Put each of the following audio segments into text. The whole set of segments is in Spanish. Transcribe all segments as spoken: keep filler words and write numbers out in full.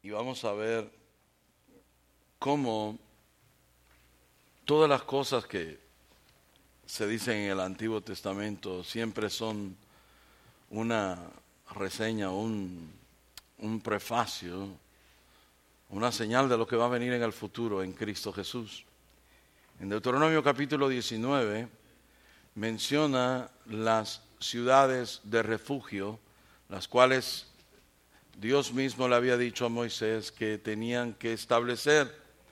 y vamos a ver cómo todas las cosas que se dicen en el Antiguo Testamento siempre son una reseña, un, un prefacio, una señal de lo que va a venir en el futuro en Cristo Jesús. En Deuteronomio capítulo diecinueve menciona las ciudades de refugio, las cuales Dios mismo le había dicho a Moisés que tenían que establecer.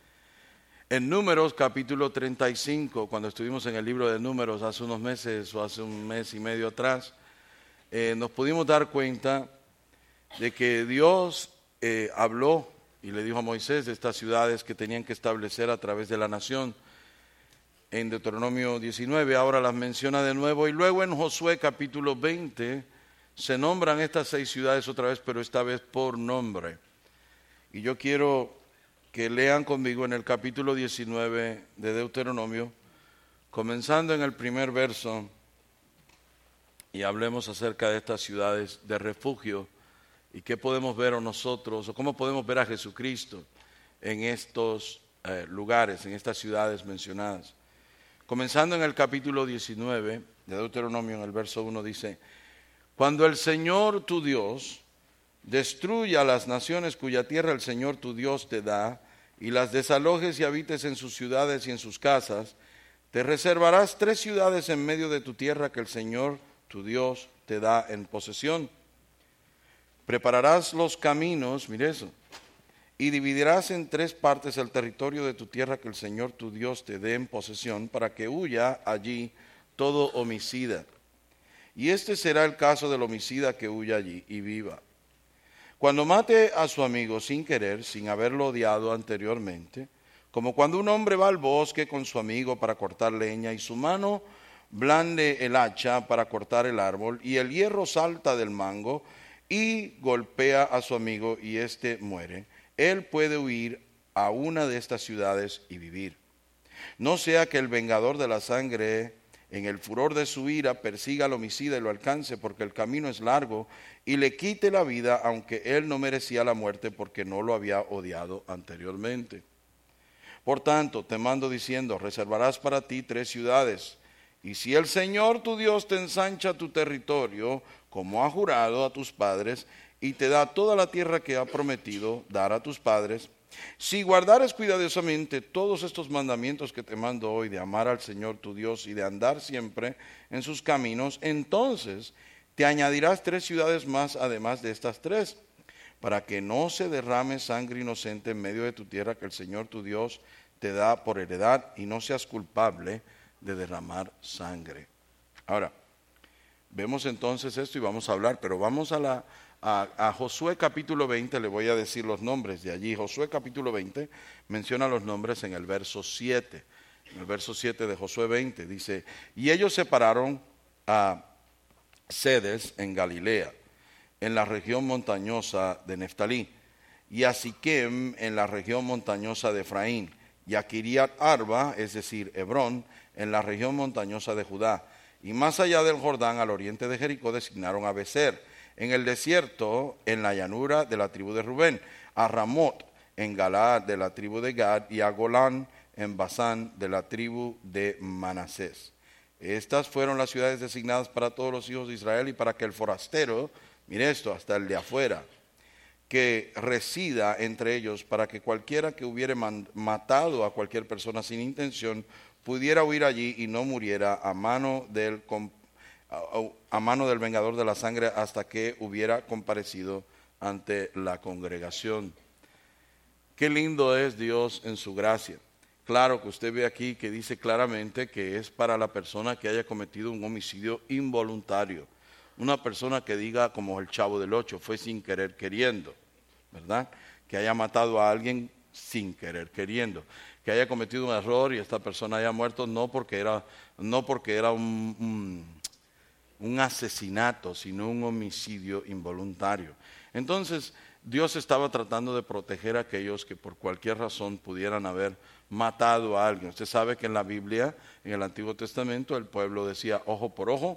En Números capítulo treinta y cinco, cuando estuvimos en el libro de Números hace unos meses o hace un mes y medio atrás, eh, nos pudimos dar cuenta de que Dios eh, habló y le dijo a Moisés de estas ciudades que tenían que establecer a través de la nación. En Deuteronomio diecinueve ahora las menciona de nuevo, y luego en Josué capítulo veinte se nombran estas seis ciudades otra vez, pero esta vez por nombre. Y yo quiero que lean conmigo en el capítulo diecinueve de Deuteronomio, comenzando en el primer verso, y hablemos acerca de estas ciudades de refugio y qué podemos ver nosotros, o cómo podemos ver a Jesucristo en estos eh, lugares, en estas ciudades mencionadas. Comenzando en el capítulo diecinueve de Deuteronomio, en el verso uno dice: Cuando el Señor tu Dios destruya las naciones cuya tierra el Señor tu Dios te da, y las desalojes y habites en sus ciudades y en sus casas, te reservarás tres ciudades en medio de tu tierra que el Señor tu Dios te da en posesión. Prepararás los caminos, mire eso, y dividirás en tres partes el territorio de tu tierra que el Señor tu Dios te dé en posesión, para que huya allí todo homicida. Y este será el caso del homicida que huya allí y viva. Cuando mate a su amigo sin querer, sin haberlo odiado anteriormente, como cuando un hombre va al bosque con su amigo para cortar leña y su mano blande el hacha para cortar el árbol, y el hierro salta del mango y golpea a su amigo y éste muere, él puede huir a una de estas ciudades y vivir. No sea que el vengador de la sangre, en el furor de su ira, persiga al homicida y lo alcance, porque el camino es largo, y le quite la vida, aunque él no merecía la muerte, porque no lo había odiado anteriormente. Por tanto, te mando diciendo: reservarás para ti tres ciudades, y si el Señor tu Dios te ensancha tu territorio, como ha jurado a tus padres, y te da toda la tierra que ha prometido dar a tus padres, si guardares cuidadosamente todos estos mandamientos que te mando hoy, de amar al Señor tu Dios y de andar siempre en sus caminos, entonces te añadirás tres ciudades más además de estas tres, para que no se derrame sangre inocente en medio de tu tierra que el Señor tu Dios te da por heredad, y no seas culpable de derramar sangre. Ahora, vemos entonces esto y vamos a hablar, pero vamos a la A, a Josué capítulo veinte, le voy a decir los nombres de allí. Josué capítulo veinte menciona los nombres en el verso siete. En el verso siete de Josué veinte dice: y ellos separaron a Cedes en Galilea, en la región montañosa de Neftalí, y a Siquem en la región montañosa de Efraín, y a Kiriat Arba, es decir, Hebrón, en la región montañosa de Judá. Y más allá del Jordán, al oriente de Jericó, designaron a Becer, en el desierto, en la llanura de la tribu de Rubén, a Ramot en Galaad de la tribu de Gad, y a Golán en Basán de la tribu de Manasés. Estas fueron las ciudades designadas para todos los hijos de Israel, y para que el forastero, mire esto, hasta el de afuera, que resida entre ellos, para que cualquiera que hubiere matado a cualquier persona sin intención pudiera huir allí y no muriera a mano del compañero, a mano del vengador de la sangre, hasta que hubiera comparecido ante la congregación. Qué lindo es Dios en su gracia. Claro que usted ve aquí que dice claramente que es para la persona que haya cometido un homicidio involuntario. Una persona que diga, como el Chavo del Ocho, fue sin querer queriendo, ¿verdad? Que haya matado a alguien sin querer queriendo. Que haya cometido un error y esta persona haya muerto no porque era, no porque era un... un un asesinato, sino un homicidio involuntario. Entonces, Dios estaba tratando de proteger a aquellos que por cualquier razón pudieran haber matado a alguien. Usted sabe que en la Biblia, en el Antiguo Testamento, el pueblo decía ojo por ojo,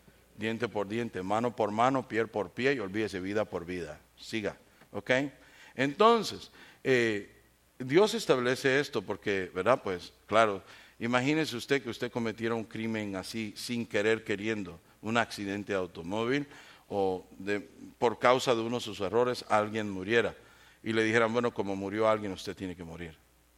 diente por diente, mano por mano, pie por pie, y olvídese, vida por vida. Siga, ¿ok? Entonces, eh, Dios establece esto porque, ¿verdad? Pues, claro, imagínese usted que usted cometiera un crimen así sin querer, queriendo, un accidente de automóvil o de, por causa de uno de sus errores alguien muriera y le dijeran, bueno, como murió alguien usted tiene que morir.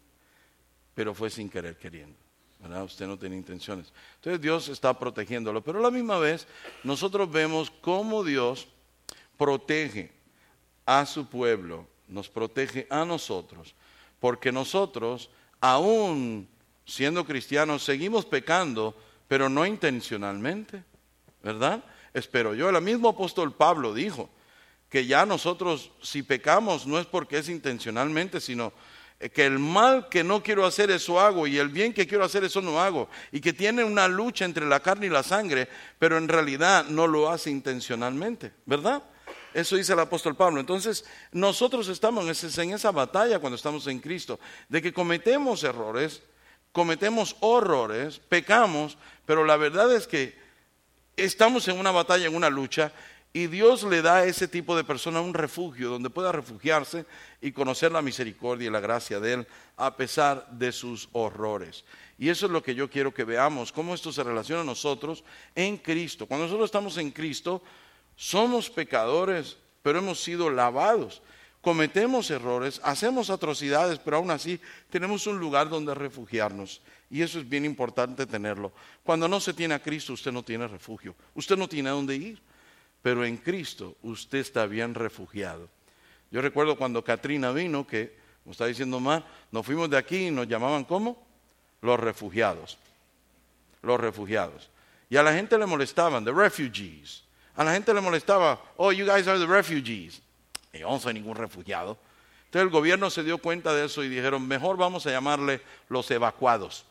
Pero fue sin querer, queriendo, ¿verdad? Usted no tenía intenciones. Entonces Dios está protegiéndolo, pero a la misma vez nosotros vemos cómo Dios protege a su pueblo, nos protege a nosotros, porque nosotros, aún siendo cristianos, seguimos pecando, pero no intencionalmente, ¿verdad? Espero yo. El mismo apóstol Pablo dijo que ya nosotros, si pecamos, no es porque es intencionalmente, sino que el mal que no quiero hacer, eso hago, y el bien que quiero hacer, eso no hago, y que tiene una lucha entre la carne y la sangre, pero en realidad no lo hace intencionalmente, ¿verdad? Eso dice el apóstol Pablo. Entonces, nosotros estamos en esa batalla cuando estamos en Cristo, de que cometemos errores, cometemos horrores, pecamos, pero la verdad es que estamos en una batalla, en una lucha, y Dios le da a ese tipo de persona un refugio donde pueda refugiarse y conocer la misericordia y la gracia de Él a pesar de sus horrores. Y eso es lo que yo quiero que veamos, cómo esto se relaciona a nosotros en Cristo. Cuando nosotros estamos en Cristo, somos pecadores, pero hemos sido lavados. Cometemos errores, hacemos atrocidades, pero aún así tenemos un lugar donde refugiarnos. Y eso es bien importante tenerlo. Cuando no se tiene a Cristo, usted no tiene refugio. Usted no tiene a dónde ir. Pero en Cristo usted está bien refugiado. Yo recuerdo cuando Katrina vino, que, como está diciendo Mar, nos fuimos de aquí y nos llamaban ¿cómo? Los refugiados. Los refugiados. Y a la gente le molestaban, the refugees. A la gente le molestaba, oh, you guys are the refugees. Y yo no soy ningún refugiado. Entonces el gobierno se dio cuenta de eso y dijeron, mejor vamos a llamarle los evacuados.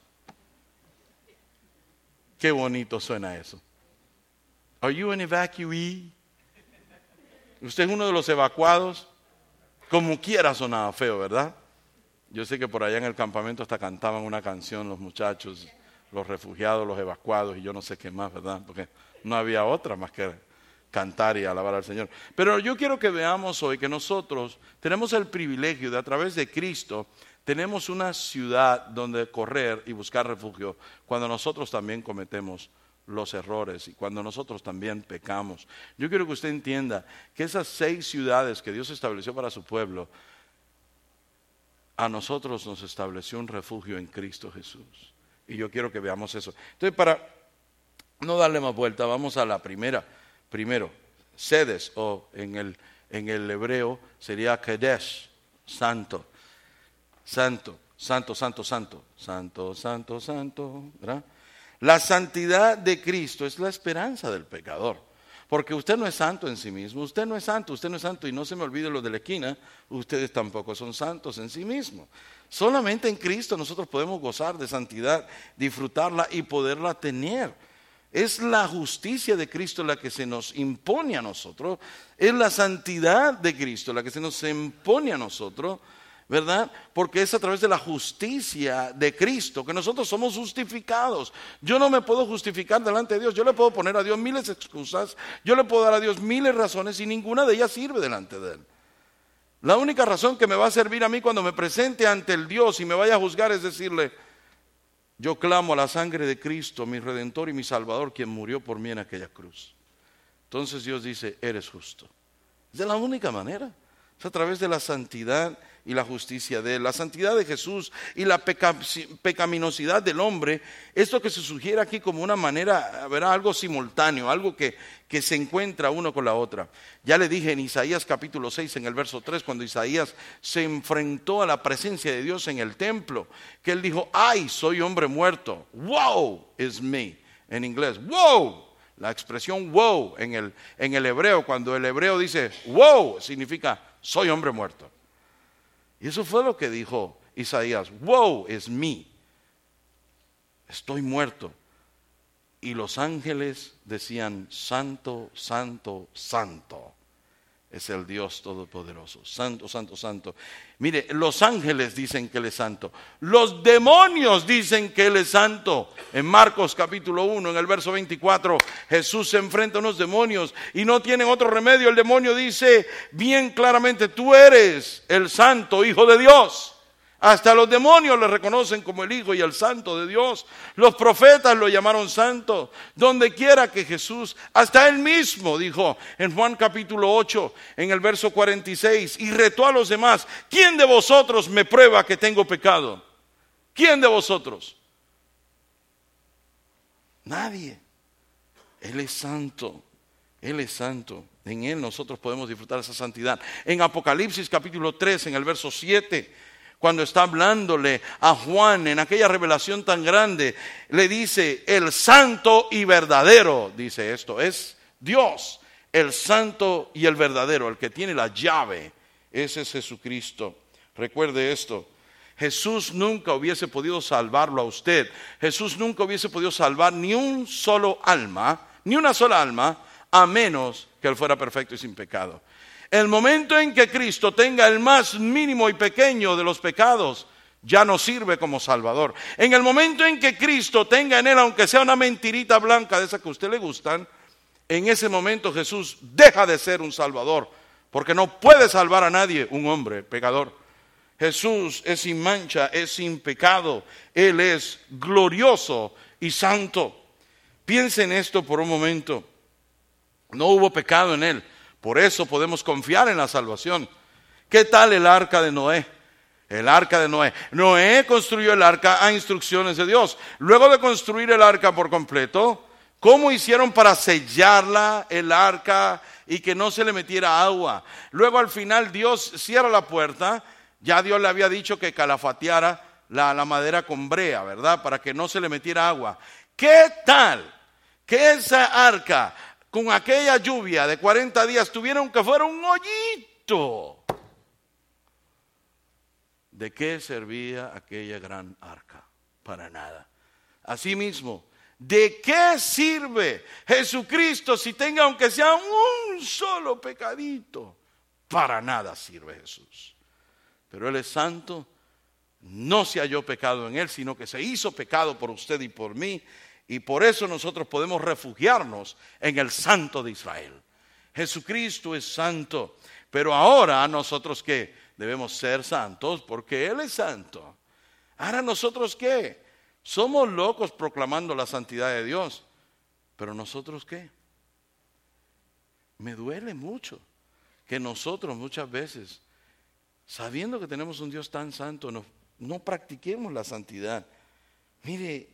Qué bonito suena eso. Are you an evacuee? ¿Usted es uno de los evacuados? Como quiera sonaba feo, ¿verdad? Yo sé que por allá en el campamento hasta cantaban una canción los muchachos, los refugiados, los evacuados y yo no sé qué más, ¿verdad? Porque no había otra más que cantar y alabar al Señor. Pero yo quiero que veamos hoy que nosotros tenemos el privilegio de a través de Cristo tenemos una ciudad donde correr y buscar refugio cuando nosotros también cometemos los errores y cuando nosotros también pecamos. Yo quiero que usted entienda que esas seis ciudades que Dios estableció para su pueblo, a nosotros nos estableció un refugio en Cristo Jesús. Y yo quiero que veamos eso. Entonces, para no darle más vuelta, vamos a la primera. Primero, sedes, o en el, en el hebreo sería Kadesh, santo, santo, santo, santo, santo, santo, santo, santo, ¿verdad? La santidad de Cristo es la esperanza del pecador, porque usted no es santo en sí mismo, usted no es santo, usted no es santo, y no se me olvide lo de la esquina, ustedes tampoco son santos en sí mismos. Solamente en Cristo nosotros podemos gozar de santidad, disfrutarla y poderla tener. Es la justicia de Cristo la que se nos impone a nosotros, es la santidad de Cristo la que se nos impone a nosotros, ¿verdad? Porque es a través de la justicia de Cristo que nosotros somos justificados. Yo no me puedo justificar delante de Dios. Yo le puedo poner a Dios miles de excusas, yo le puedo dar a Dios miles de razones y ninguna de ellas sirve delante de Él. La única razón que me va a servir a mí cuando me presente ante el Dios y me vaya a juzgar es decirle, yo clamo a la sangre de Cristo, mi Redentor y mi Salvador, quien murió por mí en aquella cruz. Entonces Dios dice, eres justo. Es de la única manera. Es a través de la santidad y la justicia de Él. La santidad de Jesús y la peca, pecaminosidad del hombre, esto que se sugiere aquí como una manera, ¿verdad? Algo simultáneo, algo que, que se encuentra uno con la otra. Ya le dije en Isaías capítulo seis, en el verso tres, cuando Isaías se enfrentó a la presencia de Dios en el templo, que él dijo, ay, soy hombre muerto, woe is me, en inglés, wow. La expresión wow en el, en el hebreo, cuando el hebreo dice wow, significa soy hombre muerto. Y eso fue lo que dijo Isaías, woe is me, estoy muerto. Y los ángeles decían, santo, santo, santo es el Dios Todopoderoso. Santo, santo, santo. Mire, los ángeles dicen que Él es santo. Los demonios dicen que Él es santo. En Marcos capítulo uno, en el verso veinticuatro, Jesús se enfrenta a unos demonios y no tienen otro remedio. El demonio dice bien claramente: tú eres el santo Hijo de Dios. Hasta los demonios le reconocen como el Hijo y el Santo de Dios. Los profetas lo llamaron santo. Donde quiera que Jesús, hasta Él mismo dijo en Juan capítulo ocho, en el verso cuarenta y seis, y retó a los demás: ¿quién de vosotros me prueba que tengo pecado? ¿Quién de vosotros? Nadie. Él es santo. Él es santo. En Él nosotros podemos disfrutar esa santidad. En Apocalipsis capítulo tres, en el verso siete, cuando está hablándole a Juan en aquella revelación tan grande, le dice: el santo y verdadero, dice esto, es Dios, el santo y el verdadero, el que tiene la llave, ese es Jesucristo. Recuerde esto: Jesús nunca hubiese podido salvarlo a usted. Jesús nunca hubiese podido salvar ni un solo alma, ni una sola alma, a menos que Él fuera perfecto y sin pecado. El momento en que Cristo tenga el más mínimo y pequeño de los pecados, ya no sirve como Salvador. En el momento en que Cristo tenga en Él, aunque sea una mentirita blanca de esas que a usted le gustan, en ese momento Jesús deja de ser un Salvador, porque no puede salvar a nadie, un hombre pecador. Jesús es sin mancha, es sin pecado, Él es glorioso y santo. Piensen en esto por un momento. No hubo pecado en Él. Por eso podemos confiar en la salvación. ¿Qué tal el arca de Noé? El arca de Noé. Noé construyó el arca a instrucciones de Dios. Luego de construir el arca por completo, ¿cómo hicieron para sellarla, el arca, y que no se le metiera agua? Luego al final Dios cierra la puerta. Ya Dios le había dicho que calafateara la, la madera con brea, ¿verdad? Para que no se le metiera agua. ¿Qué tal que esa arca, con aquella lluvia de cuarenta días, tuvieron que fuera un hoyito? ¿De qué servía aquella gran arca? Para nada. Asimismo, ¿de qué sirve Jesucristo si tenga aunque sea un solo pecadito? Para nada sirve Jesús. Pero Él es santo, no se halló pecado en Él, sino que se hizo pecado por usted y por mí. Y por eso nosotros podemos refugiarnos en el Santo de Israel. Jesucristo es santo, pero ahora nosotros ¿qué? Debemos ser santos porque Él es santo. Ahora nosotros ¿qué? Somos locos proclamando la santidad de Dios, pero nosotros ¿qué? Me duele mucho que nosotros muchas veces, sabiendo que tenemos un Dios tan santo, no, no practiquemos la santidad. Mire,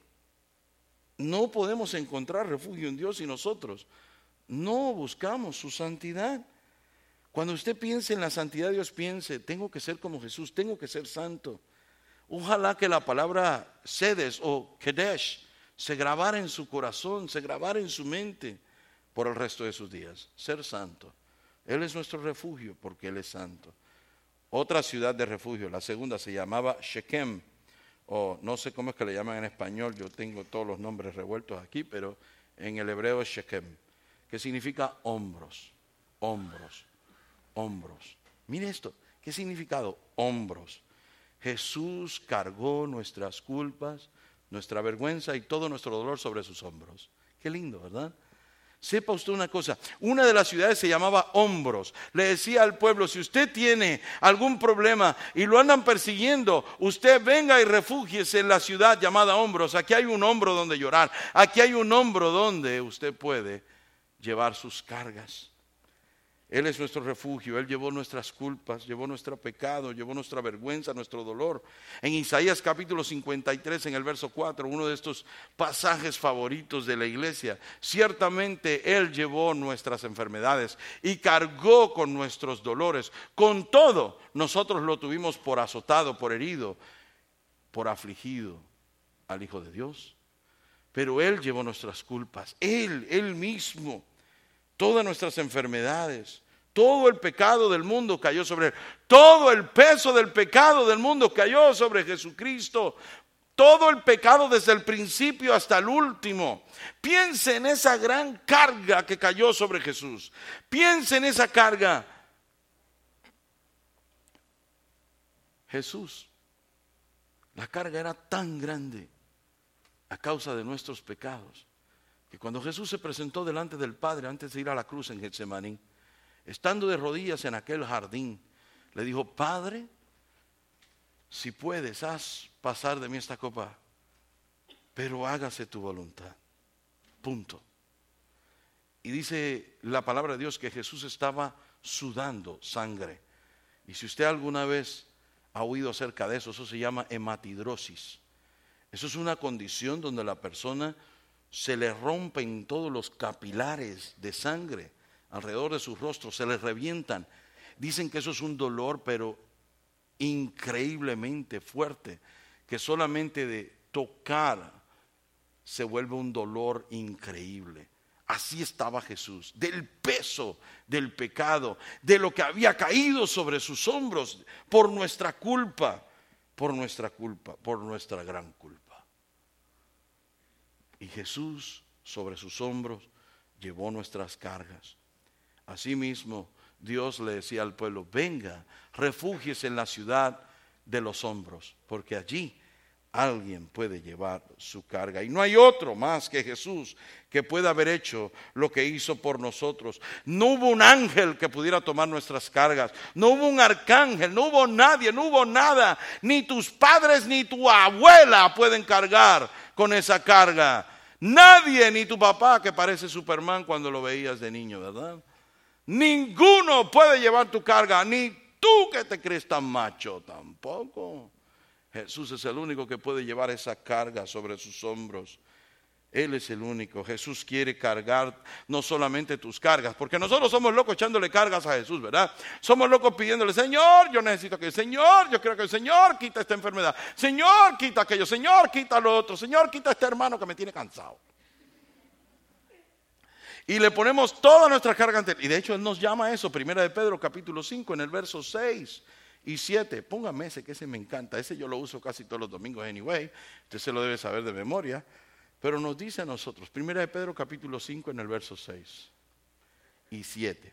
no podemos encontrar refugio en Dios si nosotros no buscamos su santidad. Cuando usted piense en la santidad de Dios, piense: tengo que ser como Jesús, tengo que ser santo. Ojalá que la palabra sedes o kedesh se grabara en su corazón, se grabara en su mente por el resto de sus días. Ser santo. Él es nuestro refugio porque Él es santo. Otra ciudad de refugio, la segunda, se llamaba Shechem, o no sé cómo es que le llaman en español, yo tengo todos los nombres revueltos aquí, pero en el hebreo es Shechem, que significa hombros, hombros, hombros. Mire esto, ¿qué significado? Hombros. Jesús cargó nuestras culpas, nuestra vergüenza y todo nuestro dolor sobre sus hombros. Qué lindo, ¿verdad? Sepa usted una cosa, una de las ciudades se llamaba Hombros. Le decía al pueblo: si usted tiene algún problema y lo andan persiguiendo, usted venga y refúgiese en la ciudad llamada Hombros. Aquí hay un hombro donde llorar, aquí hay un hombro donde usted puede llevar sus cargas. Él es nuestro refugio, Él llevó nuestras culpas, llevó nuestro pecado, llevó nuestra vergüenza, nuestro dolor. En Isaías capítulo cincuenta y tres, en el verso cuatro, uno de estos pasajes favoritos de la iglesia: ciertamente Él llevó nuestras enfermedades y cargó con nuestros dolores. Con todo, nosotros lo tuvimos por azotado, por herido, por afligido al Hijo de Dios. Pero Él llevó nuestras culpas, Él, Él mismo. Todas nuestras enfermedades, todo el pecado del mundo cayó sobre Él. Todo el peso del pecado del mundo cayó sobre Jesucristo. Todo el pecado desde el principio hasta el último. Piense en esa gran carga que cayó sobre Jesús. Piense en esa carga. Jesús. La carga era tan grande a causa de nuestros pecados, que cuando Jesús se presentó delante del Padre antes de ir a la cruz en Getsemaní, estando de rodillas en aquel jardín, le dijo: Padre, si puedes, haz pasar de mí esta copa, pero hágase tu voluntad. Punto. Y dice la palabra de Dios que Jesús estaba sudando sangre. Y si usted alguna vez ha oído acerca de eso, eso se llama hematidrosis. Eso es una condición donde la persona se le rompen todos los capilares de sangre alrededor de su rostro, se le revientan. Dicen que eso es un dolor, pero increíblemente fuerte, que solamente de tocar se vuelve un dolor increíble. Así estaba Jesús, del peso del pecado, de lo que había caído sobre sus hombros por nuestra culpa, por nuestra culpa, por nuestra gran culpa. Y Jesús sobre sus hombros llevó nuestras cargas. Asimismo, Dios le decía al pueblo: venga, refúgiese en la ciudad de los hombros, porque allí alguien puede llevar su carga. Y no hay otro más que Jesús que pueda haber hecho lo que hizo por nosotros. No hubo un ángel que pudiera tomar nuestras cargas. No hubo un arcángel, no hubo nadie, no hubo nada. Ni tus padres ni tu abuela pueden cargar con esa carga. Nadie, ni tu papá que parece Superman cuando lo veías de niño, ¿verdad? Ninguno puede llevar tu carga, ni tú que te crees tan macho tampoco. Jesús es el único que puede llevar esa carga sobre sus hombros. Él es el único. Jesús quiere cargar no solamente tus cargas, porque nosotros somos locos echándole cargas a Jesús, ¿verdad? Somos locos pidiéndole: Señor, yo necesito que el Señor, yo quiero que el Señor quita esta enfermedad, Señor, quita aquello, Señor, quita lo otro, Señor, quita a este hermano que me tiene cansado. Y le ponemos toda nuestra carga ante él. Y de hecho él nos llama a eso, Primera de Pedro capítulo cinco, en el verso seis y siete. Póngame ese, que ese me encanta. Ese yo lo uso casi todos los domingos anyway. Usted se lo debe saber de memoria. Pero nos dice a nosotros, Primera de Pedro capítulo cinco, en el verso seis y siete.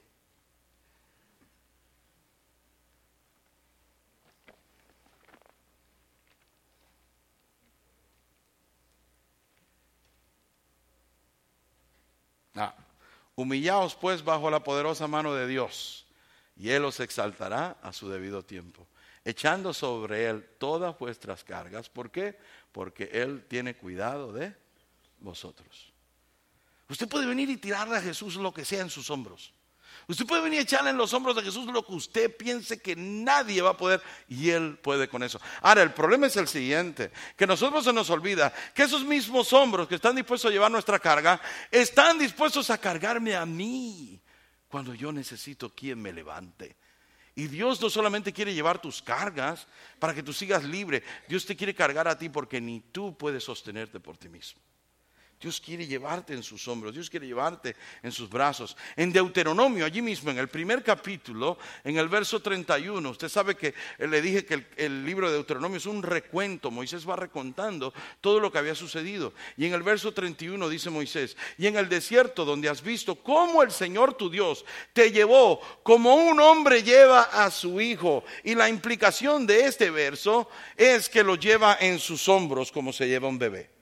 Ah, humillaos pues bajo la poderosa mano de Dios, y Él os exaltará a su debido tiempo, echando sobre Él todas vuestras cargas. ¿Por qué? Porque Él tiene cuidado de vosotros. Usted puede venir y tirarle a Jesús lo que sea en sus hombros. Usted puede venir y echarle en los hombros de Jesús lo que usted piense que nadie va a poder, y Él puede con eso. Ahora, el problema es el siguiente, que a nosotros se nos olvida que esos mismos hombros que están dispuestos a llevar nuestra carga, están dispuestos a cargarme a mí cuando yo necesito quien me levante. Y Dios no solamente quiere llevar tus cargas para que tú sigas libre, Dios te quiere cargar a ti porque ni tú puedes sostenerte por ti mismo. Dios quiere llevarte en sus hombros, Dios quiere llevarte en sus brazos. En Deuteronomio, allí mismo, en el primer capítulo, en el verso treinta y uno, usted sabe que le dije que el, el libro de Deuteronomio es un recuento. Moisés va recontando todo lo que había sucedido. Y en el verso treinta y uno dice Moisés: y en el desierto donde has visto cómo el Señor tu Dios te llevó como un hombre lleva a su hijo. Y la implicación de este verso es que lo lleva en sus hombros como se lleva un bebé.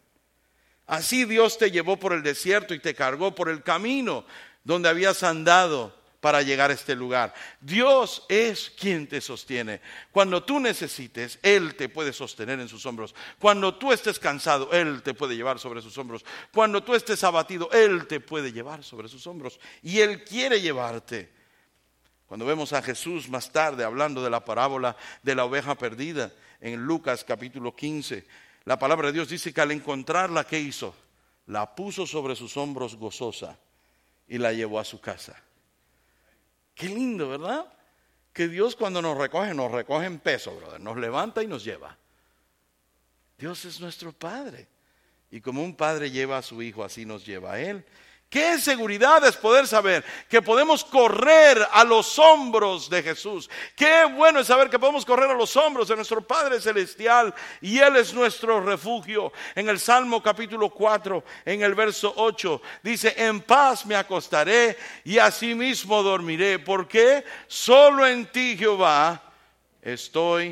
Así Dios te llevó por el desierto y te cargó por el camino donde habías andado para llegar a este lugar. Dios es quien te sostiene. Cuando tú necesites, Él te puede sostener en sus hombros. Cuando tú estés cansado, Él te puede llevar sobre sus hombros. Cuando tú estés abatido, Él te puede llevar sobre sus hombros. Y Él quiere llevarte. Cuando vemos a Jesús más tarde hablando de la parábola de la oveja perdida en Lucas capítulo quince, la palabra de Dios dice que al encontrarla, ¿qué hizo? La puso sobre sus hombros gozosa y la llevó a su casa. Qué lindo, ¿verdad? Que Dios cuando nos recoge, nos recoge en peso, brother. Nos levanta y nos lleva. Dios es nuestro Padre. Y como un padre lleva a su hijo, así nos lleva a Él. Qué seguridad es poder saber que podemos correr a los hombros de Jesús. Qué bueno es saber que podemos correr a los hombros de nuestro Padre Celestial, y Él es nuestro refugio. En el Salmo capítulo cuatro, en el verso ocho, dice: en paz me acostaré y asimismo dormiré, porque solo en ti, Jehová, estoy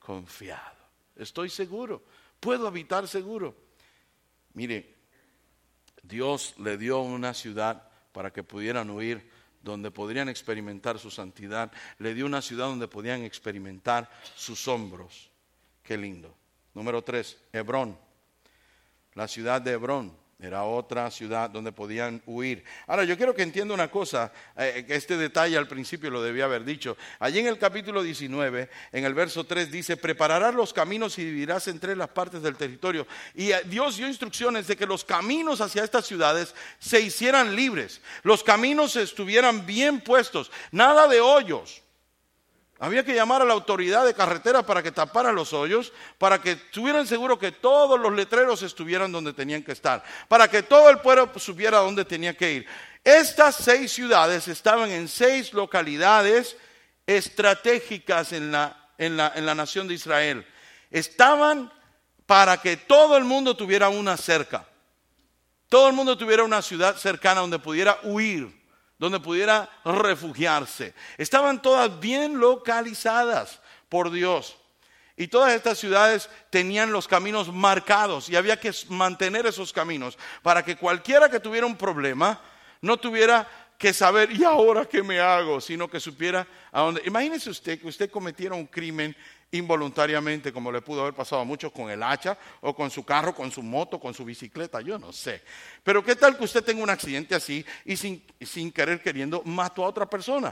confiado. Estoy seguro, puedo habitar seguro. Mire, Dios le dio una ciudad para que pudieran huir, donde podrían experimentar su santidad. Le dio una ciudad donde podían experimentar sus hombros. Qué lindo. Número tres, Hebrón. La ciudad de Hebrón era otra ciudad donde podían huir. Ahora, yo quiero que entienda una cosa, eh, que este detalle al principio lo debía haber dicho. Allí en el capítulo diecinueve, en el verso tres dice, prepararás los caminos y dividirás entre las partes del territorio. Y Dios dio instrucciones de que los caminos hacia estas ciudades se hicieran libres. Los caminos estuvieran bien puestos, nada de hoyos. Había que llamar a la autoridad de carretera para que tapara los hoyos, para que estuvieran seguros que todos los letreros estuvieran donde tenían que estar, para que todo el pueblo supiera dónde tenía que ir. Estas seis ciudades estaban en seis localidades estratégicas en la, en la, en la nación de Israel. Estaban para que todo el mundo tuviera una cerca, todo el mundo tuviera una ciudad cercana donde pudiera huir, donde pudiera refugiarse. Estaban todas bien localizadas por Dios. Y todas estas ciudades tenían los caminos marcados y había que mantener esos caminos para que cualquiera que tuviera un problema no tuviera que saber, ¿y ahora qué me hago? Sino que supiera a dónde. Imagínese usted que usted cometiera un crimen involuntariamente, como le pudo haber pasado a muchos con el hacha, o con su carro, con su moto, con su bicicleta, yo no sé. Pero qué tal que usted tenga un accidente así y sin, sin querer queriendo mató a otra persona.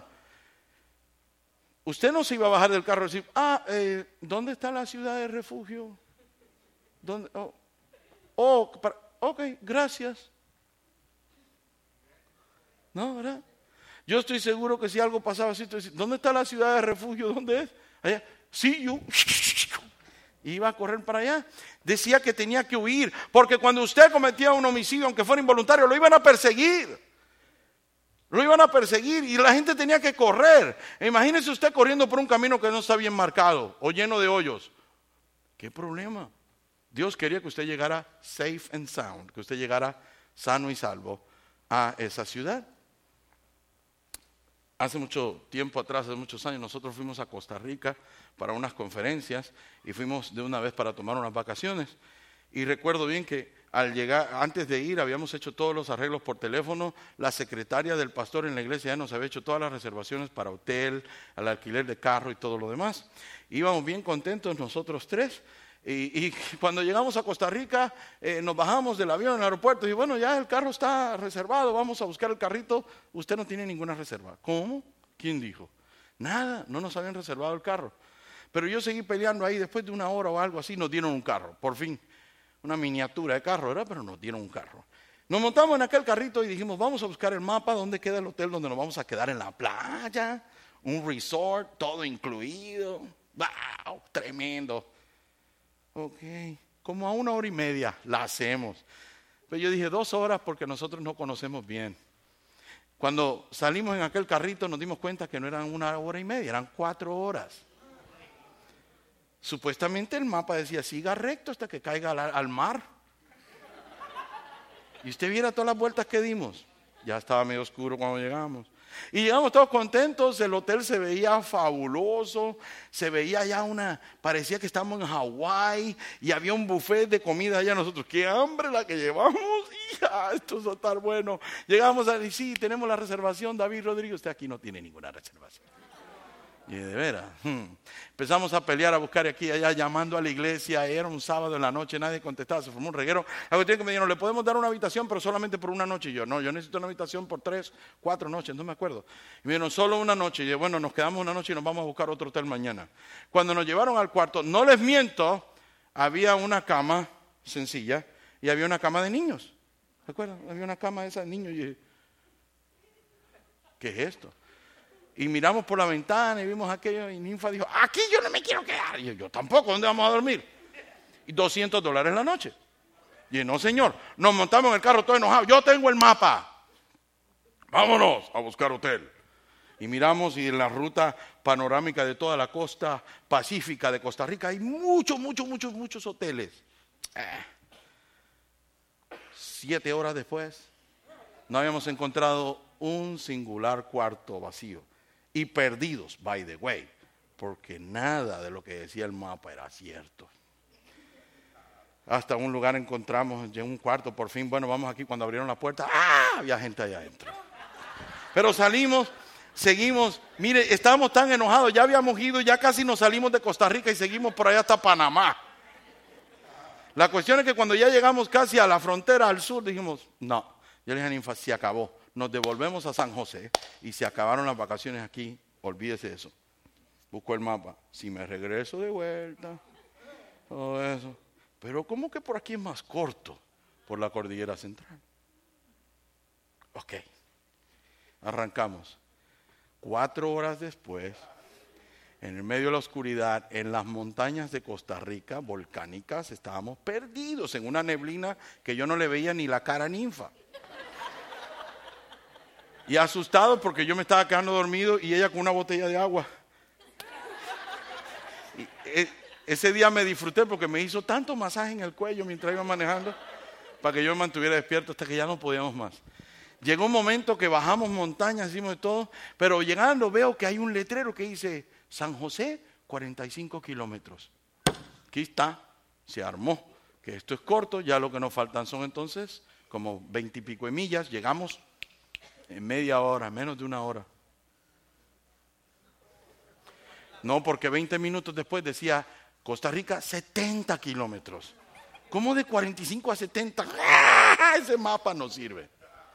Usted no se iba a bajar del carro y decir, ah, eh, ¿dónde está la ciudad de refugio? ¿Dónde? Oh, oh para, ok, gracias. No, ¿verdad? Yo estoy seguro que si algo pasaba así, tú dices, ¿dónde está la ciudad de refugio? ¿Dónde es? Allá. Sí, yo iba a correr para allá. Decía que tenía que huir, porque cuando usted cometía un homicidio, aunque fuera involuntario, lo iban a perseguir. Lo iban a perseguir y la gente tenía que correr. Imagínese usted corriendo por un camino que no está bien marcado o lleno de hoyos. ¿Qué problema? Dios quería que usted llegara safe and sound, que usted llegara sano y salvo a esa ciudad. Hace mucho tiempo atrás, hace muchos años, nosotros fuimos a Costa Rica para unas conferencias y fuimos de una vez para tomar unas vacaciones. Y recuerdo bien que al llegar, antes de ir, habíamos hecho todos los arreglos por teléfono. La secretaria del pastor en la iglesia ya nos había hecho todas las reservaciones para hotel, al alquiler de carro y todo lo demás. Íbamos bien contentos nosotros tres. Y, y cuando llegamos a Costa Rica, eh, nos bajamos del avión en el aeropuerto y bueno, ya el carro está reservado, vamos a buscar el carrito. Usted no tiene ninguna reserva. ¿Cómo? ¿Quién dijo? Nada, no nos habían reservado el carro. Pero yo seguí peleando ahí, después de una hora o algo así, nos dieron un carro, por fin. Una miniatura de carro, ¿verdad? Pero nos dieron un carro. Nos montamos en aquel carrito y dijimos, vamos a buscar el mapa, ¿dónde queda el hotel donde nos vamos a quedar? En la playa, un resort, todo incluido. ¡Wow! Tremendo. Ok, como a una hora y media la hacemos. Pero yo dije dos horas porque nosotros no conocemos bien. Cuando salimos en aquel carrito nos dimos cuenta que no eran una hora y media, eran cuatro horas. Supuestamente el mapa decía, siga recto hasta que caiga al, al mar. Y usted viera todas las vueltas que dimos. Ya estaba medio oscuro cuando llegamos. Y llegamos todos contentos, el hotel se veía fabuloso, se veía ya una, parecía que estábamos en Hawái y había un buffet de comida allá. Nosotros, qué hambre la que llevamos, hija, esto va a estar bueno. Llegamos a decir, sí, tenemos la reservación, David Rodríguez, usted aquí no tiene ninguna reservación. Y de veras, hmm. empezamos a pelear, a buscar aquí y allá, llamando a la iglesia. Era un sábado en la noche, nadie contestaba, se formó un reguero. La cuestión que me dijeron, le podemos dar una habitación, pero solamente por una noche. Y yo, no, yo necesito una habitación por tres, cuatro noches, no me acuerdo. Y me dijeron, solo una noche. Y yo, bueno, nos quedamos una noche y nos vamos a buscar otro hotel mañana. Cuando nos llevaron al cuarto, no les miento, había una cama sencilla y había una cama de niños. ¿Se acuerdan? Había una cama de esas niños. Y dije, ¿qué es esto? Y miramos por la ventana y vimos aquello y Ninfa dijo, aquí yo no me quiero quedar. Y yo, yo tampoco, ¿dónde vamos a dormir? Y doscientos dólares la noche. Y yo, no señor, nos montamos en el carro todo enojado, yo tengo el mapa. Vámonos a buscar hotel. Y miramos y en la ruta panorámica de toda la costa pacífica de Costa Rica hay muchos, muchos, muchos, muchos hoteles. Eh. Siete horas después, no habíamos encontrado un singular cuarto vacío. Y perdidos, by the way, porque nada de lo que decía el mapa era cierto. Hasta un lugar encontramos, en un cuarto, por fin, bueno, vamos aquí, cuando abrieron la puerta, ¡ah! Había gente allá adentro. Pero salimos, seguimos, mire, estábamos tan enojados, ya habíamos ido, ya casi nos salimos de Costa Rica y seguimos por allá hasta Panamá. La cuestión es que cuando ya llegamos casi a la frontera al sur, dijimos, no, yo le dije a Ninfa, se acabó, nos devolvemos a San José y se acabaron las vacaciones aquí, olvídese de eso. Busco el mapa, si me regreso de vuelta, todo eso. Pero ¿cómo que por aquí es más corto? Por la cordillera central. Ok, arrancamos. Cuatro horas después, en el medio de la oscuridad, en las montañas de Costa Rica, volcánicas, estábamos perdidos en una neblina que yo no le veía ni la cara a Ninfa. Y asustado porque yo me estaba quedando dormido y ella con una botella de agua. Y, eh, ese día me disfruté porque me hizo tanto masaje en el cuello mientras iba manejando para que yo me mantuviera despierto hasta que ya no podíamos más. Llegó un momento que bajamos montañas, hicimos de todo, pero llegando veo que hay un letrero que dice San José, cuarenta y cinco kilómetros. Aquí está, se armó, que esto es corto, ya lo que nos faltan son entonces como veinte y pico de millas, llegamos en media hora, menos de una hora. No, porque veinte minutos después decía Costa Rica, setenta kilómetros. ¿Cómo de cuarenta y cinco a setenta? ¡Ah! Ese mapa no sirve.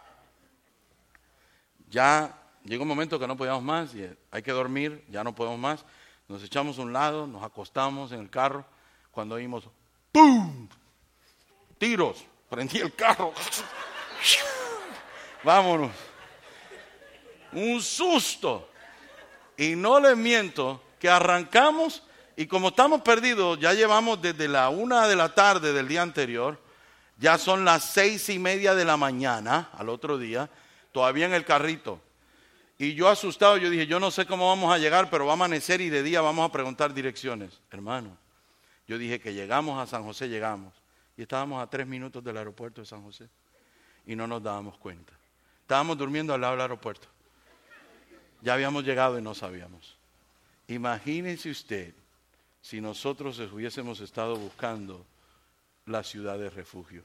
Ya llegó un momento que no podíamos más y hay que dormir, ya no podemos más. Nos echamos a un lado, nos acostamos en el carro. Cuando oímos ¡pum! Tiros, prendí el carro. Vámonos. Un susto. Y no les miento que arrancamos y como estamos perdidos, ya llevamos desde la una de la tarde del día anterior, ya son las seis y media de la mañana al otro día, todavía en el carrito. Y yo asustado, yo dije, yo no sé cómo vamos a llegar, pero va a amanecer y de día vamos a preguntar direcciones. Hermano, yo dije que llegamos a San José, llegamos. Y estábamos a tres minutos del aeropuerto de San José. Y no nos dábamos cuenta. Estábamos durmiendo al lado del aeropuerto. Ya habíamos llegado y no sabíamos. Imagínese usted si nosotros hubiésemos estado buscando la ciudad de refugio.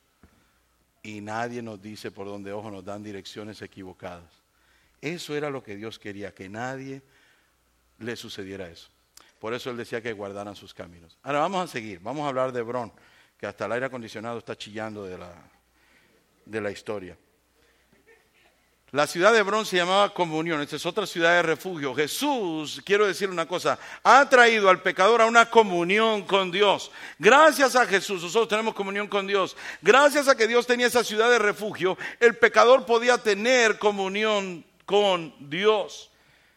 Y nadie nos dice por dónde ojo, nos dan direcciones equivocadas. Eso era lo que Dios quería, que nadie le sucediera eso. Por eso Él decía que guardaran sus caminos. Ahora vamos a seguir, vamos a hablar de Hebrón, que hasta el aire acondicionado está chillando de la, de la historia. La ciudad de Hebrón se llamaba Comunión, esta es otra ciudad de refugio. Jesús, quiero decir una cosa, ha traído al pecador a una comunión con Dios. Gracias a Jesús, nosotros tenemos comunión con Dios. Gracias a que Dios tenía esa ciudad de refugio, el pecador podía tener comunión con Dios.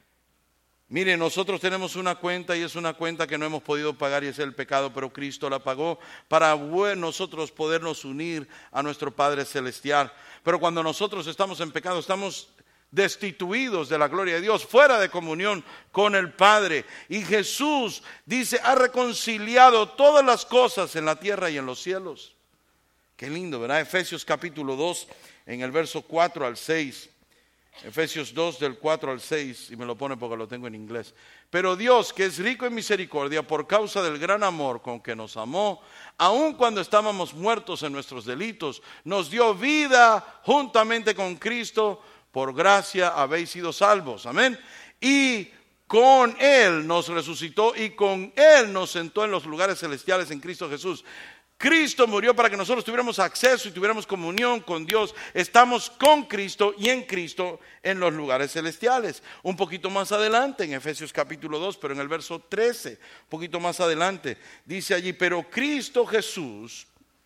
Mire, nosotros tenemos una cuenta y es una cuenta que no hemos podido pagar y es el pecado, pero Cristo la pagó para nosotros podernos unir a nuestro Padre Celestial. Pero cuando nosotros estamos en pecado, estamos destituidos de la gloria de Dios, fuera de comunión con el Padre. Y Jesús dice, ha reconciliado todas las cosas en la tierra y en los cielos. Qué lindo, ¿verdad? Efesios capítulo dos, en el verso cuatro al seis. Efesios dos del cuatro al seis, y me lo pone porque lo tengo en inglés. Pero Dios, que es rico en misericordia, por causa del gran amor con que nos amó, aun cuando estábamos muertos en nuestros delitos, nos dio vida juntamente con Cristo, por gracia habéis sido salvos. Amén. Y con Él nos resucitó y con Él nos sentó en los lugares celestiales en Cristo Jesús. Cristo murió para que nosotros tuviéramos acceso y tuviéramos comunión con Dios. Estamos con Cristo y en Cristo en los lugares celestiales. Un poquito más adelante, en Efesios capítulo dos, pero en el verso trece, un poquito más adelante, dice allí, pero Cristo Jesús,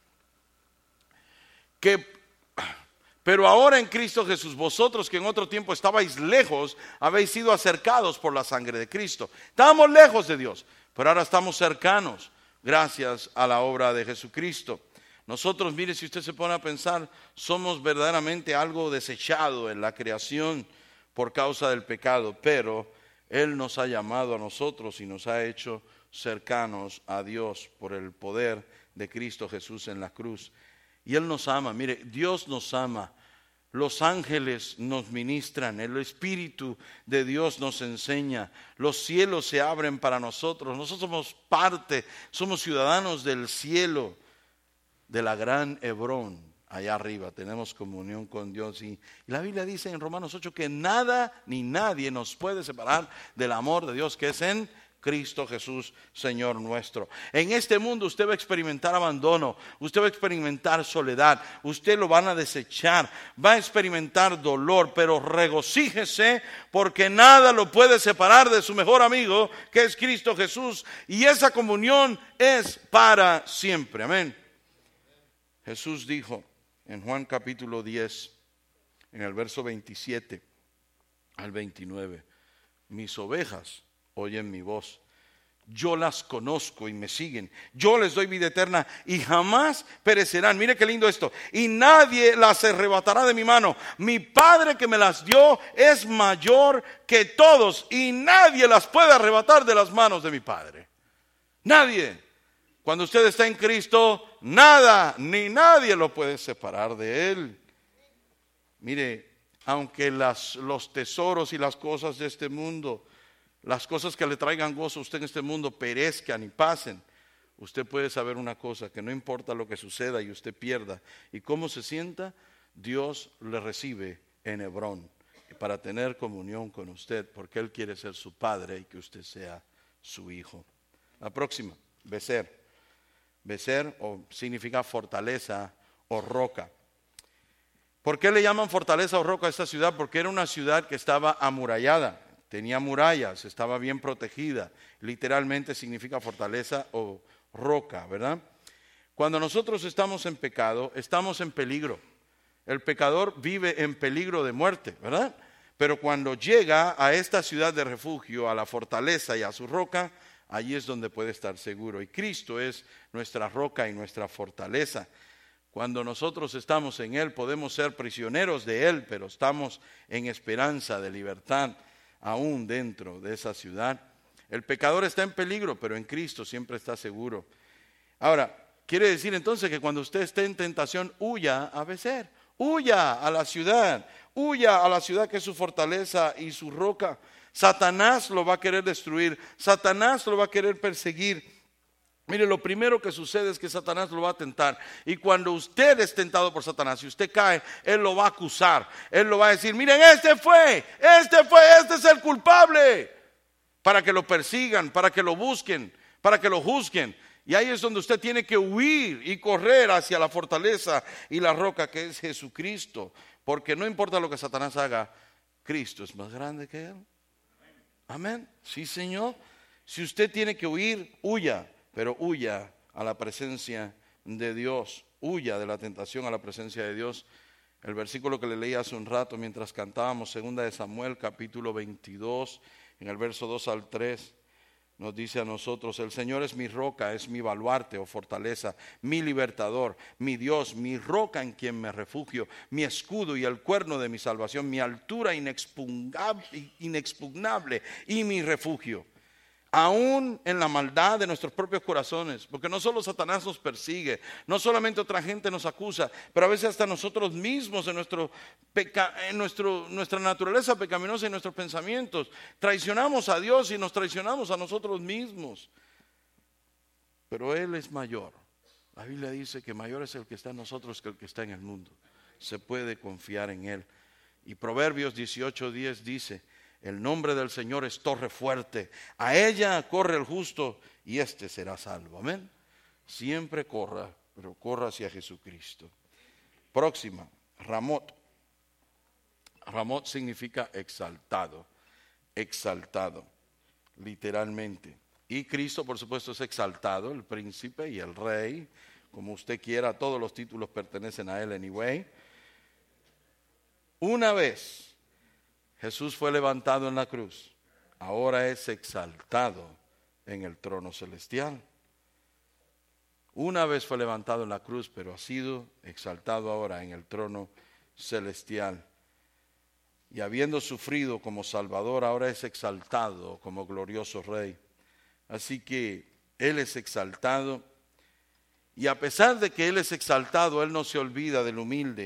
que, pero ahora en Cristo Jesús, vosotros que en otro tiempo estabais lejos, habéis sido acercados por la sangre de Cristo. Estábamos lejos de Dios, pero ahora estamos cercanos. Gracias a la obra de Jesucristo. Nosotros, mire, si usted se pone a pensar, somos verdaderamente algo desechado en la creación por causa del pecado, pero Él nos ha llamado a nosotros y nos ha hecho cercanos a Dios por el poder de Cristo Jesús en la cruz. Y Él nos ama, mire, Dios nos ama Los ángeles nos ministran, el Espíritu de Dios nos enseña, los cielos se abren para nosotros, nosotros somos parte, somos ciudadanos del cielo, de la gran Hebrón, allá arriba, tenemos comunión con Dios. Y, y la Biblia dice en Romanos ocho que nada ni nadie nos puede separar del amor de Dios que es en Cristo Jesús, Señor nuestro. En este mundo usted va a experimentar abandono, usted va a experimentar soledad, usted lo van a desechar, va a experimentar dolor, pero regocíjese porque nada lo puede separar de su mejor amigo, que es Cristo Jesús, y esa comunión es para siempre. Amén. Jesús dijo en Juan capítulo diez, en el verso veintisiete al veintinueve, mis ovejas oyen mi voz, yo las conozco y me siguen, yo les doy vida eterna y jamás perecerán. Mire qué lindo esto, y nadie las arrebatará de mi mano. Mi Padre que me las dio es mayor que todos y nadie las puede arrebatar de las manos de mi Padre. Nadie. Cuando usted está en Cristo, nada ni nadie lo puede separar de Él. Mire, aunque las, los tesoros y las cosas de este mundo, las cosas que le traigan gozo a usted en este mundo perezcan y pasen, usted puede saber una cosa, que no importa lo que suceda y usted pierda y cómo se sienta, Dios le recibe en Hebrón para tener comunión con usted, porque Él quiere ser su Padre y que usted sea su hijo. La próxima, Becer. Becer o significa fortaleza o roca. ¿Por qué le llaman fortaleza o roca a esta ciudad? Porque era una ciudad que estaba amurallada. Tenía murallas, estaba bien protegida. Literalmente significa fortaleza o roca, ¿verdad? Cuando nosotros estamos en pecado, estamos en peligro. El pecador vive en peligro de muerte, ¿verdad? Pero cuando llega a esta ciudad de refugio, a la fortaleza y a su roca, allí es donde puede estar seguro. Y Cristo es nuestra roca y nuestra fortaleza. Cuando nosotros estamos en Él, podemos ser prisioneros de Él, pero estamos en esperanza de libertad. Aún dentro de esa ciudad, el pecador está en peligro, pero en Cristo siempre está seguro. Ahora, quiere decir entonces que cuando usted esté en tentación, huya a Becer, huya a la ciudad, huya a la ciudad que es su fortaleza y su roca. Satanás lo va a querer destruir, Satanás lo va a querer perseguir. Mire, lo primero que sucede es que Satanás lo va a tentar. Y cuando usted es tentado por Satanás y usted cae, él lo va a acusar. Él lo va a decir, miren, este fue, este fue, este es el culpable. Para que lo persigan, para que lo busquen, para que lo juzguen. Y ahí es donde usted tiene que huir y correr hacia la fortaleza y la roca que es Jesucristo. Porque no importa lo que Satanás haga, Cristo es más grande que él. Amén. Sí, Señor. Si usted tiene que huir, huya. Pero huya a la presencia de Dios, huya de la tentación a la presencia de Dios. El versículo que le leí hace un rato mientras cantábamos, segunda de Samuel, capítulo veintidós, en el verso dos al tres, nos dice a nosotros, el Señor es mi roca, es mi baluarte o fortaleza, mi libertador, mi Dios, mi roca en quien me refugio, mi escudo y el cuerno de mi salvación, mi altura inexpugnable, inexpugnable y mi refugio. Aún en la maldad de nuestros propios corazones, porque no solo Satanás nos persigue, no solamente otra gente nos acusa, pero a veces hasta nosotros mismos en, nuestro peca, en nuestro, nuestra naturaleza pecaminosa y nuestros pensamientos, traicionamos a Dios y nos traicionamos a nosotros mismos. Pero Él es mayor. La Biblia dice que mayor es el que está en nosotros que el que está en el mundo. Se puede confiar en Él. Y Proverbios dieciocho diez dice, el nombre del Señor es torre fuerte, a ella corre el justo y éste será salvo. Amén. Siempre corra, pero corra hacia Jesucristo. Próxima, Ramot. Ramot significa exaltado, exaltado, literalmente. Y Cristo, por supuesto, es exaltado, el príncipe y el rey, como usted quiera, todos los títulos pertenecen a Él anyway. Una vez Jesús fue levantado en la cruz, ahora es exaltado en el trono celestial. Una vez fue levantado en la cruz, pero ha sido exaltado ahora en el trono celestial. Y habiendo sufrido como Salvador, ahora es exaltado como glorioso Rey. Así que Él es exaltado. Y a pesar de que Él es exaltado, Él no se olvida del humilde.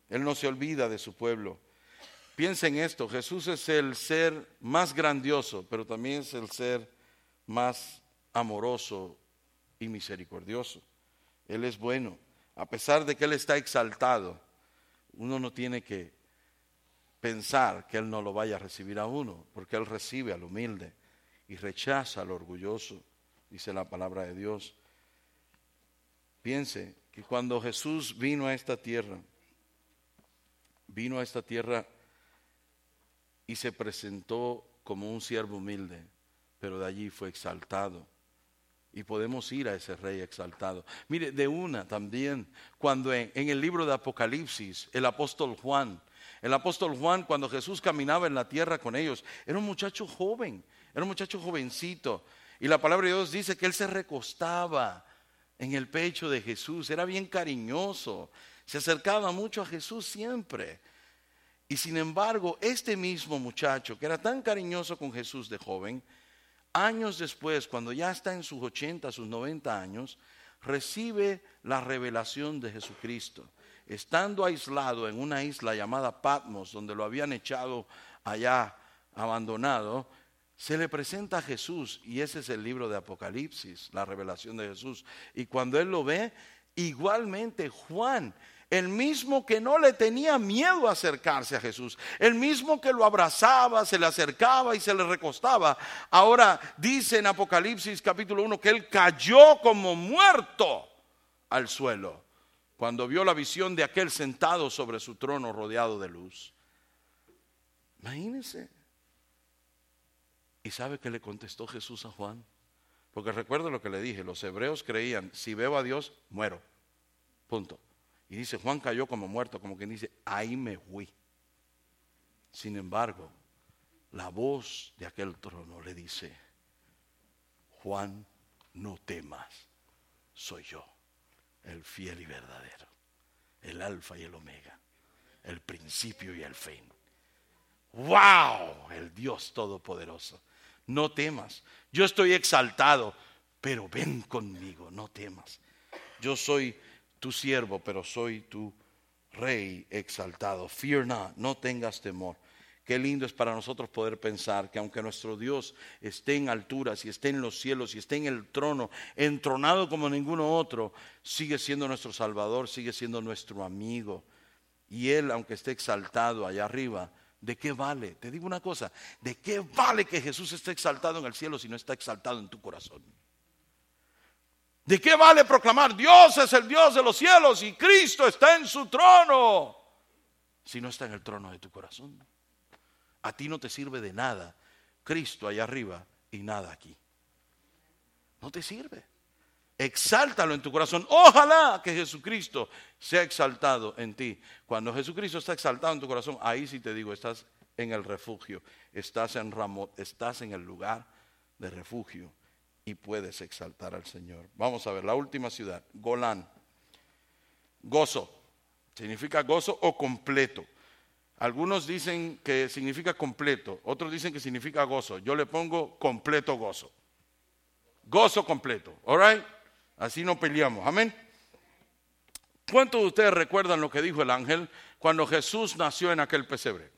Él no se olvida de su pueblo. Piensen esto, Jesús es el ser más grandioso, pero también es el ser más amoroso y misericordioso. Él es bueno. A pesar de que Él está exaltado, uno no tiene que pensar que Él no lo vaya a recibir a uno, porque Él recibe al humilde y rechaza al orgulloso, dice la palabra de Dios. Piense que cuando Jesús vino a esta tierra, vino a esta tierra y se presentó como un siervo humilde, pero de allí fue exaltado. Y podemos ir a ese rey exaltado. Mire, de una también, cuando en, en el libro de Apocalipsis, el apóstol Juan, el apóstol Juan, cuando Jesús caminaba en la tierra con ellos, era un muchacho joven, era un muchacho jovencito. Y la palabra de Dios dice que él se recostaba en el pecho de Jesús, era bien cariñoso, se acercaba mucho a Jesús siempre. Y sin embargo, este mismo muchacho, que era tan cariñoso con Jesús de joven, años después, cuando ya está en sus ochenta, sus noventa años, recibe la revelación de Jesucristo. Estando aislado en una isla llamada Patmos, donde lo habían echado allá abandonado, se le presenta a Jesús, y ese es el libro de Apocalipsis, la revelación de Jesús. Y cuando él lo ve, igualmente Juan, el mismo que no le tenía miedo a acercarse a Jesús, el mismo que lo abrazaba, se le acercaba y se le recostaba, ahora dice en Apocalipsis capítulo uno que él cayó como muerto al suelo cuando vio la visión de aquel sentado sobre su trono rodeado de luz. Imagínense. ¿Y sabe qué le contestó Jesús a Juan? Porque recuerda lo que le dije, los hebreos creían, si veo a Dios, muero. Punto. Y dice, Juan cayó como muerto, como quien dice, ahí me fui. Sin embargo, la voz de aquel trono le dice, Juan, no temas, soy yo, el fiel y verdadero, el alfa y el omega, el principio y el fin. ¡Wow! El Dios todopoderoso. No temas, yo estoy exaltado, pero ven conmigo, no temas. Yo soy tu siervo, pero soy tu rey exaltado. Fear not, no tengas temor. Qué lindo es para nosotros poder pensar que aunque nuestro Dios esté en alturas y esté en los cielos y esté en el trono, entronado como ninguno otro, sigue siendo nuestro Salvador, sigue siendo nuestro amigo. Y Él, aunque esté exaltado allá arriba, ¿de qué vale? Te digo una cosa, ¿de qué vale que Jesús esté exaltado en el cielo si no está exaltado en tu corazón? ¿De qué vale proclamar Dios es el Dios de los cielos y Cristo está en su trono si no está en el trono de tu corazón? A ti no te sirve de nada Cristo allá arriba y nada aquí. No te sirve. Exáltalo en tu corazón. Ojalá que Jesucristo sea exaltado en ti. Cuando Jesucristo está exaltado en tu corazón, ahí sí te digo, estás en el refugio, estás en Ramot, estás en el lugar de refugio y puedes exaltar al Señor. Vamos a ver, la última ciudad, Golán. Gozo, significa gozo o completo. Algunos dicen que significa completo, otros dicen que significa gozo. Yo le pongo completo gozo. Gozo completo, all right? Así no peleamos, amén. ¿Cuántos de ustedes recuerdan lo que dijo el ángel cuando Jesús nació en aquel pesebre?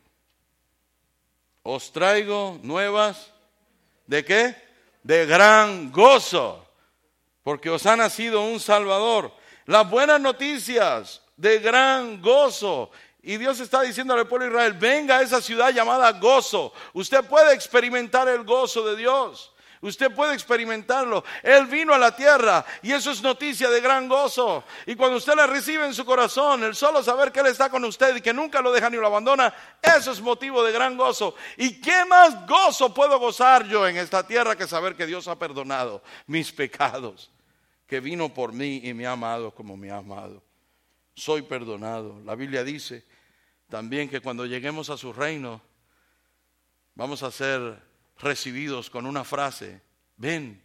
Os traigo nuevas, ¿de qué? De gran gozo, porque os ha nacido un Salvador. Las buenas noticias de gran gozo. Y Dios está diciendo al pueblo de Israel, venga a esa ciudad llamada gozo. Usted puede experimentar el gozo de Dios. Usted puede experimentarlo. Él vino a la tierra y eso es noticia de gran gozo. Y cuando usted la recibe en su corazón, el solo saber que Él está con usted y que nunca lo deja ni lo abandona, eso es motivo de gran gozo. ¿Y qué más gozo puedo gozar yo en esta tierra que saber que Dios ha perdonado mis pecados? Que vino por mí y me ha amado como me ha amado. Soy perdonado. La Biblia dice también que cuando lleguemos a su reino, vamos a ser recibidos con una frase, ven,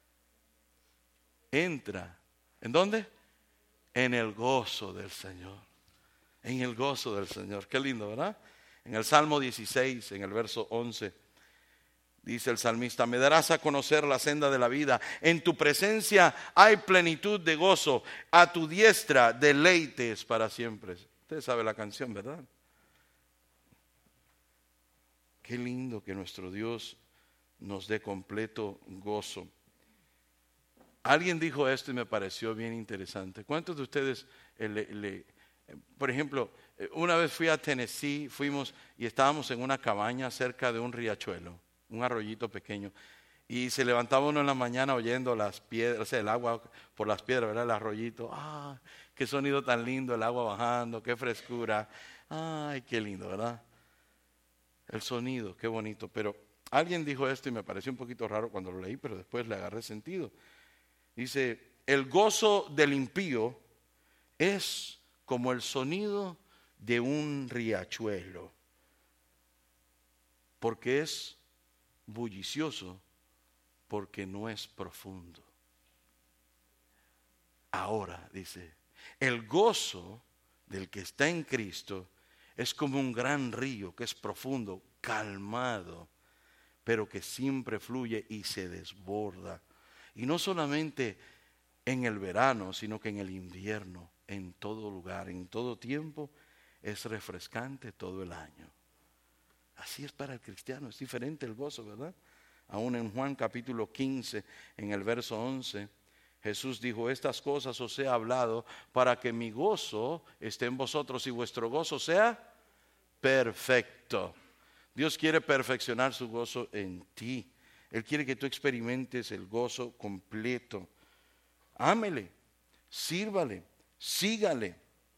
entra, ¿en dónde? En el gozo del Señor, en el gozo del Señor, qué lindo, ¿verdad? En el Salmo dieciséis, en el verso once, dice el salmista, me darás a conocer la senda de la vida, en tu presencia hay plenitud de gozo, a tu diestra deleites para siempre. Usted sabe la canción, ¿verdad? Qué lindo que nuestro Dios nos dé completo gozo. Alguien dijo esto y me pareció bien interesante. ¿Cuántos de ustedes, eh, le, le, por ejemplo, una vez fui a Tennessee, fuimos y estábamos en una cabaña cerca de un riachuelo, un arroyito pequeño, y se levantaba uno en la mañana oyendo las piedras, o sea, el agua por las piedras, ¿verdad? El arroyito, ¡ah! Qué sonido tan lindo, el agua bajando, qué frescura, ¡ay, qué lindo!, ¿verdad? El sonido, qué bonito. Pero alguien dijo esto y me pareció un poquito raro cuando lo leí, pero después le agarré sentido. Dice, el gozo del impío es como el sonido de un riachuelo, porque es bullicioso, porque no es profundo. Ahora, dice, el gozo del que está en Cristo es como un gran río que es profundo, calmado, pero que siempre fluye y se desborda. Y no solamente en el verano, sino que en el invierno, en todo lugar, en todo tiempo, es refrescante todo el año. Así es para el cristiano, es diferente el gozo, ¿verdad? Aún en Juan capítulo quince, en el verso once, Jesús dijo, estas cosas os he hablado para que mi gozo esté en vosotros y vuestro gozo sea perfecto. Dios quiere perfeccionar su gozo en ti. Él quiere que tú experimentes el gozo completo. Ámele, sírvale, sígale.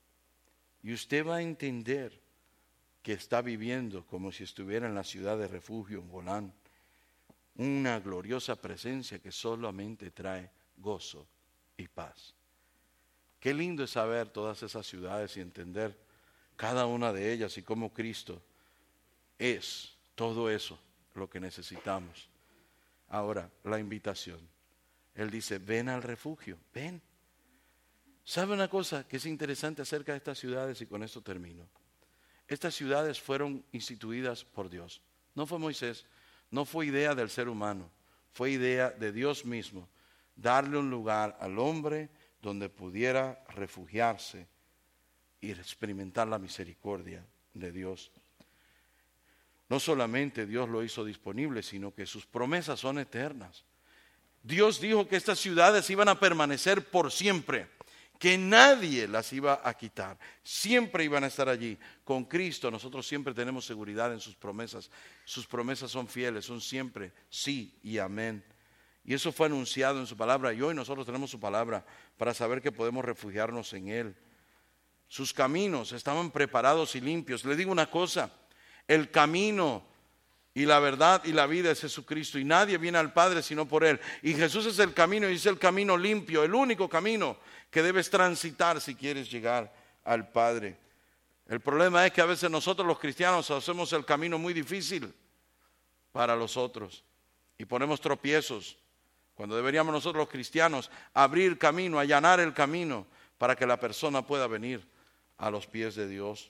Y usted va a entender que está viviendo como si estuviera en la ciudad de refugio, en Golán. Una gloriosa presencia que solamente trae gozo y paz. Qué lindo es saber todas esas ciudades y entender cada una de ellas y cómo Cristo es todo eso lo que necesitamos. Ahora, la invitación. Él dice, ven al refugio, ven. ¿Sabe una cosa que es interesante acerca de estas ciudades? Y con esto termino. Estas ciudades fueron instituidas por Dios. No fue Moisés, no fue idea del ser humano, fue idea de Dios mismo. Darle un lugar al hombre donde pudiera refugiarse y experimentar la misericordia de Dios. No solamente Dios lo hizo disponible, sino que sus promesas son eternas. Dios dijo que estas ciudades iban a permanecer por siempre, que nadie las iba a quitar, siempre iban a estar allí. Con Cristo nosotros siempre tenemos seguridad en sus promesas. Sus promesas son fieles, son siempre sí y amén. Y eso fue anunciado en su palabra y hoy nosotros tenemos su palabra para saber que podemos refugiarnos en Él. Sus caminos estaban preparados y limpios. Le digo una cosa, el camino y la verdad y la vida es Jesucristo y nadie viene al Padre sino por Él. Y Jesús es el camino y es el camino limpio, el único camino que debes transitar si quieres llegar al Padre. El problema es que a veces nosotros los cristianos hacemos el camino muy difícil para los otros y ponemos tropiezos, cuando deberíamos nosotros los cristianos abrir camino, allanar el camino para que la persona pueda venir a los pies de Dios.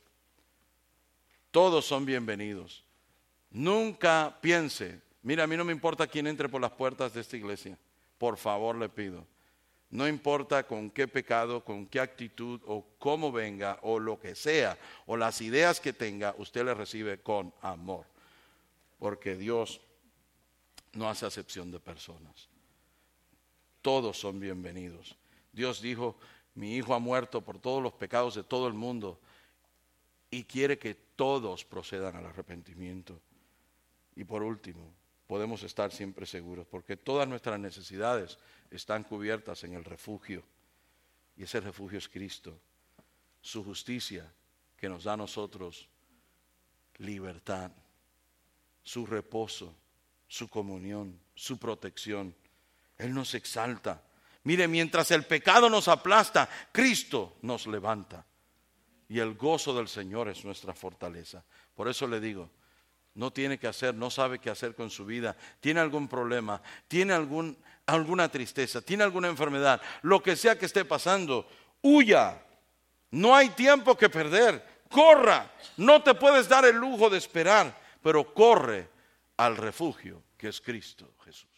Todos son bienvenidos. Nunca piense, mira, a mí no me importa quién entre por las puertas de esta iglesia. Por favor, le pido. No importa con qué pecado, con qué actitud o cómo venga o lo que sea o las ideas que tenga, usted le recibe con amor. Porque Dios no hace acepción de personas. Todos son bienvenidos. Dios dijo, mi hijo ha muerto por todos los pecados de todo el mundo y quiere que todos procedan al arrepentimiento. Y por último, podemos estar siempre seguros porque todas nuestras necesidades están cubiertas en el refugio. Y ese refugio es Cristo. Su justicia que nos da a nosotros libertad, su reposo, su comunión, su protección. Él nos exalta. Mire, mientras el pecado nos aplasta, Cristo nos levanta. Y el gozo del Señor es nuestra fortaleza. Por eso le digo, no tiene que hacer, no sabe qué hacer con su vida, tiene algún problema, tiene algún, alguna tristeza, tiene alguna enfermedad, lo que sea que esté pasando, huya. No hay tiempo que perder, corra. No te puedes dar el lujo de esperar, pero corre al refugio que es Cristo Jesús.